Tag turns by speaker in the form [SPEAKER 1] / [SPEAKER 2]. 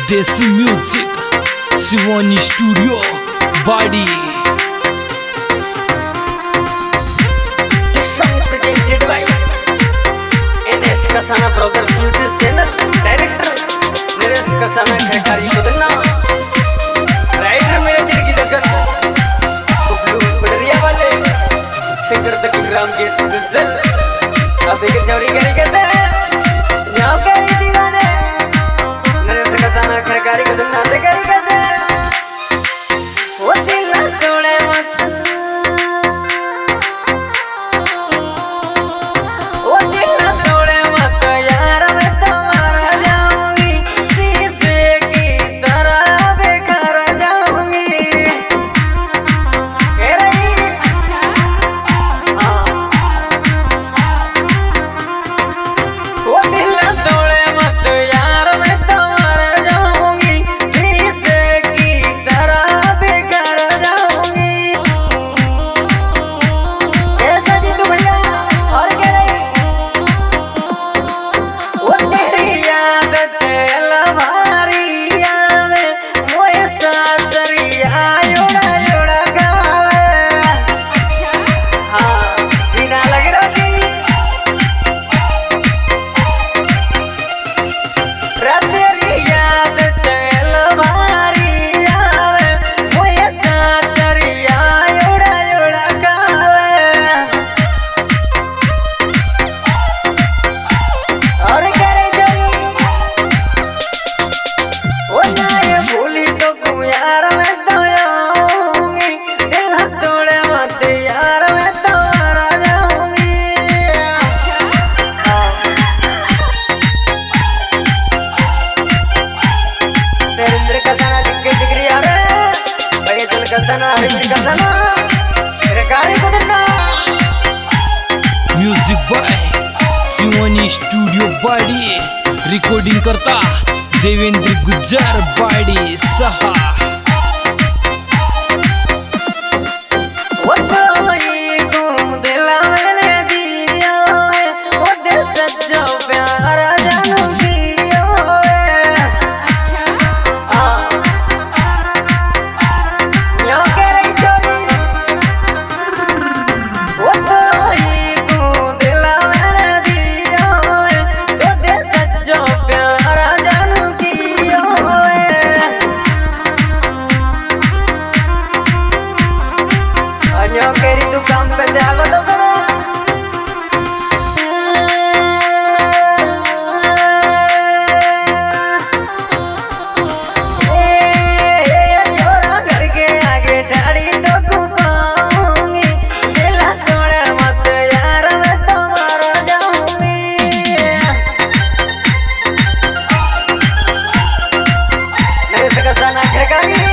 [SPEAKER 1] देसी music Shivani studio Badi
[SPEAKER 2] presented by NS Kasana Brothers YouTube channel. Director Naresh Kasana Kharkari Khudna, writer मेरे दिल की धड़कन कुपलू पडरिया वाले, सिंगर तक ग्राम के सुजल अब एक चोरी करी करते यहाँ करी दीवाने नरेश कसाना खरकारी खुदना से करी करते वो दिल तोड़े मत
[SPEAKER 1] music by Shivani studio Badi recording करता देवेंद्र गुज्जर बाड़ी सहा
[SPEAKER 2] Kasana Khirkani